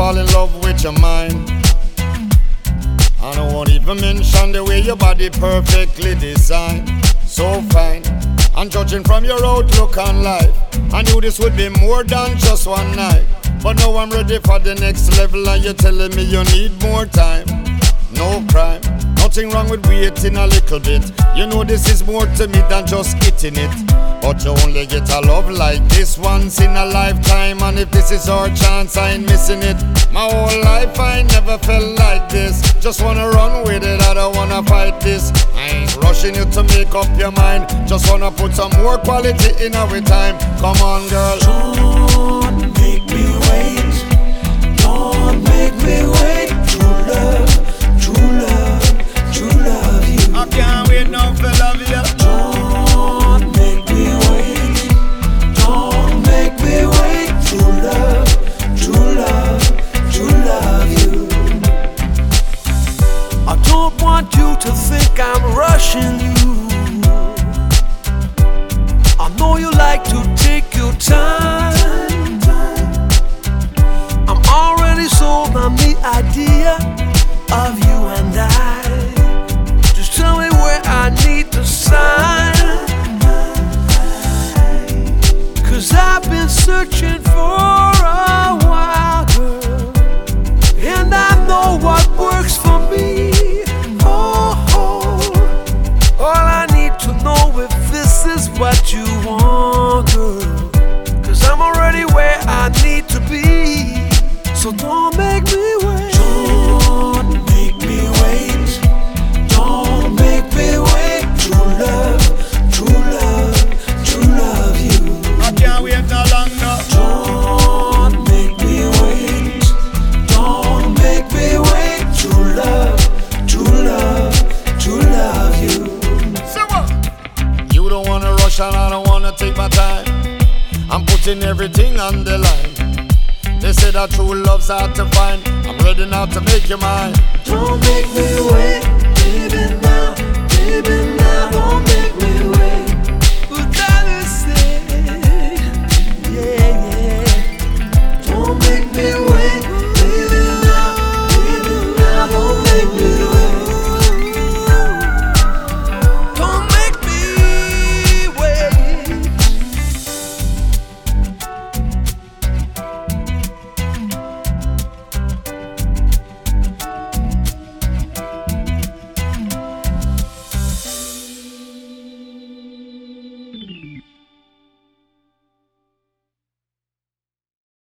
fall in love with your mind. And I won't even mention the way your body perfectly designed. So fine, and judging from your outlook on life, I knew this would be more than just one night. But now I'm ready for the next level, and you're telling me you need more time. No crime, nothing wrong with waiting a little bit. You know this is more to me than just getting it. But you only get a love like this once in a lifetime, and if this is our chance, I ain't missing it. My whole life I never felt like this. Just wanna run with it, I don't wanna fight this. I ain't rushing you to make up your mind. Just wanna put some more quality in our time. Come on, girl. Don't make me wait. Don't make me wait. True love, true love, true love you. I can't wait now for love you. Don't make me wait. Don't make me wait. True love, true love, true love you. I don't want you to think I'm rushing you. I know you like to take your time. I'm already sold on the idea of you and I. Just tell me where I need to sign. 'Cause I've been searching for a while, girl, and I know what works for me. Oh, all I need to know if this is what you want, girl. 'Cause I'm already where I need to be. So don't make me wait. Don't make me wait. Don't make me wait. True love, true love, true love you. I can't wait no longer. Don't make me wait. Don't make me wait. True love, true love, true love you. So what? You don't wanna rush and I don't wanna take my time. I'm putting everything on the line. They say that true love's hard to find. I'm ready now to make you mine. Don't make me wait, baby now, don't